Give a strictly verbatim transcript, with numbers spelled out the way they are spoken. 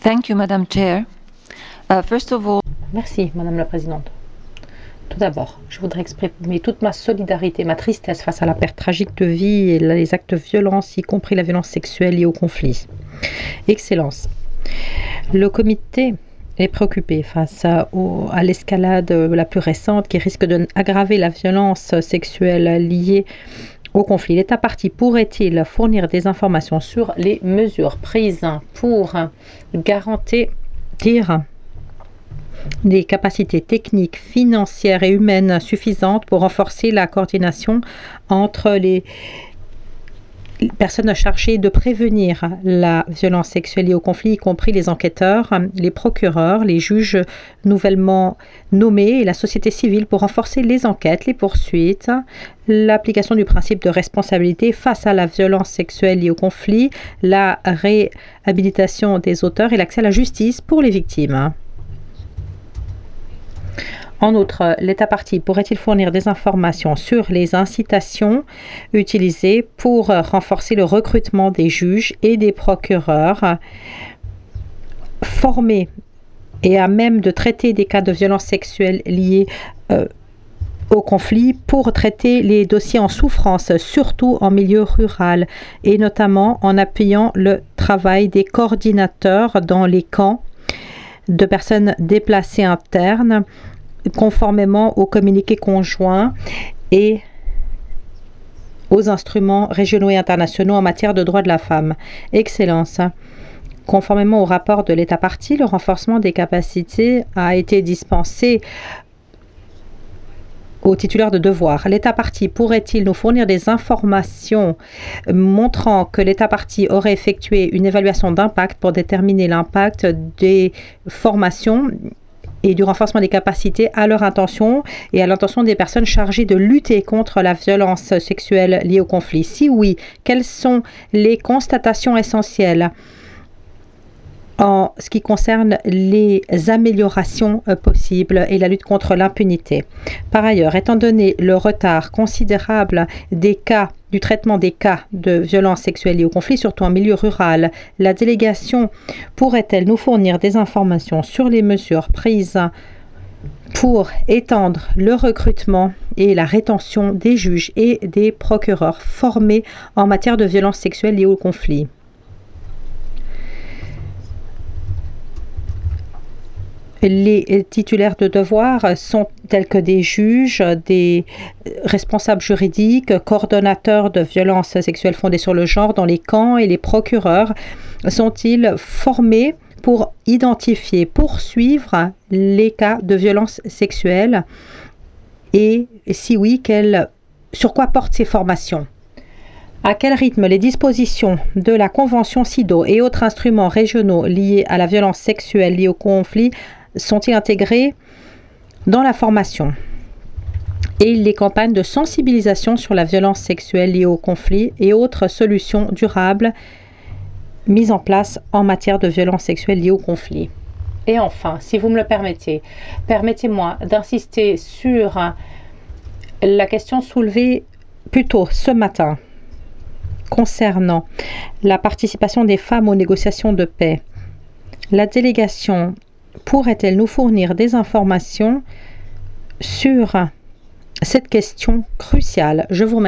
Thank you, Madam Chair. Uh, first of all, Merci, Madame la Présidente. Tout d'abord, je voudrais exprimer toute ma solidarité, ma tristesse face à la perte tragique de vie et les actes de violence, y compris la violence sexuelle liée au conflit. Excellence. Le comité est préoccupé face à, au- à l'escalade la plus récente qui risque d'aggraver la violence sexuelle liée au conflit. L'État parti pourrait-il fournir des informations sur les mesures prises pour garantir des capacités techniques, financières et humaines suffisantes pour renforcer la coordination entre les personnes chargées de prévenir la violence sexuelle liée au conflit, y compris les enquêteurs, les procureurs, les juges nouvellement nommés et la société civile pour renforcer les enquêtes, les poursuites, l'application du principe de responsabilité face à la violence sexuelle liée au conflit, la réhabilitation des auteurs et l'accès à la justice pour les victimes. En outre, l'État parti pourrait-il fournir des informations sur les incitations utilisées pour renforcer le recrutement des juges et des procureurs formés et à même de traiter des cas de violence sexuelle liés euh, au conflit pour traiter les dossiers en souffrance, surtout en milieu rural, et notamment en appuyant le travail des coordinateurs dans les camps de personnes déplacées internes, conformément au communiqué conjoint et aux instruments régionaux et internationaux en matière de droits de la femme. Excellence. Conformément au rapport de l'État parti, le renforcement des capacités a été dispensé aux titulaires de devoir. L'État parti pourrait-il nous fournir des informations montrant que l'État parti aurait effectué une évaluation d'impact pour déterminer l'impact des formations et du renforcement des capacités à leur intention et à l'intention des personnes chargées de lutter contre la violence sexuelle liée au conflit? Si oui, quelles sont les constatations essentielles en ce qui concerne les améliorations euh, possibles et la lutte contre l'impunité? Par ailleurs, étant donné le retard considérable des cas du traitement des cas de violence sexuelle liée au conflit, surtout en milieu rural, la délégation pourrait-elle nous fournir des informations sur les mesures prises pour étendre le recrutement et la rétention des juges et des procureurs formés en matière de violence sexuelle liée au conflit? Les titulaires de devoir sont tels que des juges, des responsables juridiques, coordonnateurs de violences sexuelles fondées sur le genre dans les camps, et les procureurs sont-ils formés pour identifier, poursuivre les cas de violences sexuelles? Et si oui, quel, sur quoi portent ces formations? À quel rythme les dispositions de la Convention CIDO et autres instruments régionaux liés à la violence sexuelle liée au conflit sont-ils intégrés dans la formation et les campagnes de sensibilisation sur la violence sexuelle liée au conflit et autres solutions durables mises en place en matière de violence sexuelle liée au conflit? Et enfin, si vous me le permettez, permettez-moi d'insister sur la question soulevée plus tôt ce matin concernant la participation des femmes aux négociations de paix. La délégation pourrait-elle nous fournir des informations sur cette question cruciale? Je vous remercie.